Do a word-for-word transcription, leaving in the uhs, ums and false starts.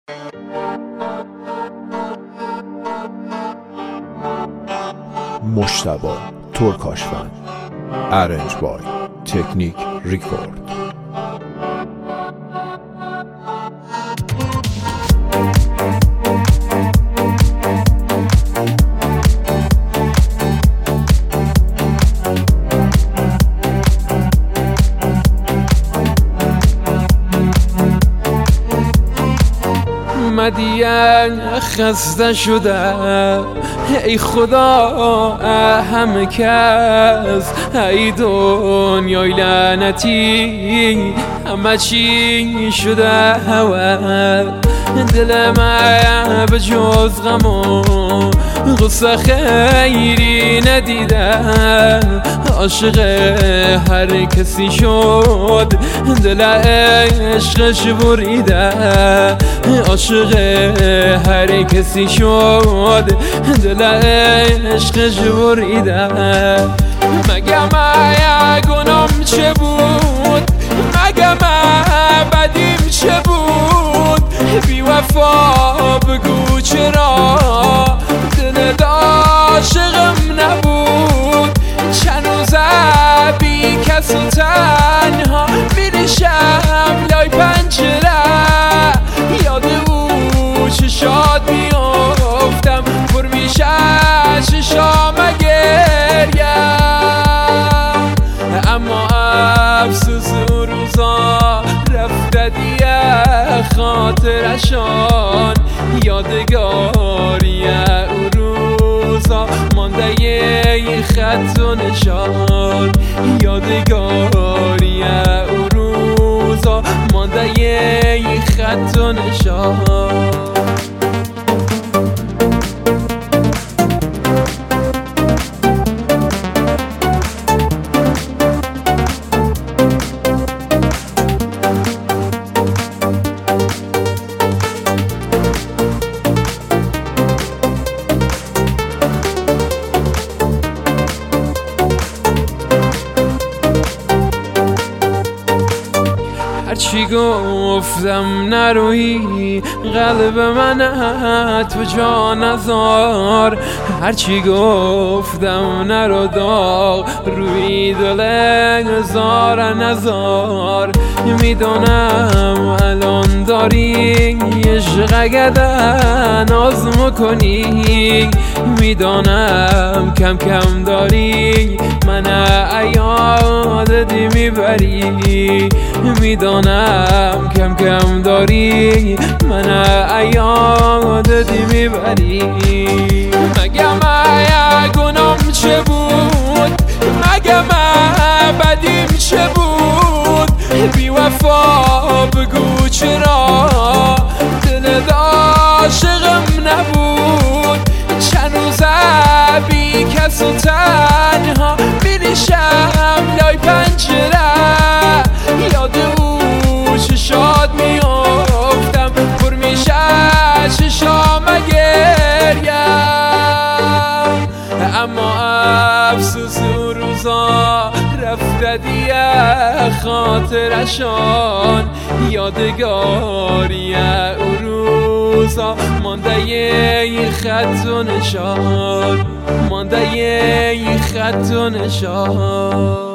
مجتبی ترکاشفن. ارنج بای تکنیک ریکورد. مدین خسته شده ای خدا همه کس، ای دنیای لعنتی همه چی شده هوا. دل من به جز غم و غصه خیری ندیدم، عاشق هر کسی شد دل عشقش بریده، عاشق هر کسی شد دل عشقش بریده. مگه من گنام چه بود، مگه من بدیم چه بود، بی وفا بگو چرا دل عاشقم نبود. چند روزه بی کس و تنها می‌نشم لای پنجره، یاد او چشات میافتم پر میشه چشام گریم. اما افسوس اون روزا رفته دیگه خاطرشان، یادگاری اون روزا مانده یه خط و نشان، یادگاری اون روزا مانده یه خط و نشان. هرچی گفتم نروی قلب من تو جا نذار، هرچی گفتم نرو داغ روی دل زار نزار. میدونم الان داری عشق اگه ناز میکنی، میدونم کم کم داری من یادت میبری، میدونم کم کم داری من یادت میبری. مگه من گنام چه بود، مگه من بدیم چه بود، بی وفا بگو چرا دل عاشقم نبود. چند روزه بی کس و تنها می‌نشم لای پنجره، یاد او چشات میافتم پر میشه چشام گریم. اما افسوس اون روزا رفته دیگه خاطرشان، یادگاری اون روزا مانده یه خط و نشان، مانده یه خط و نشان.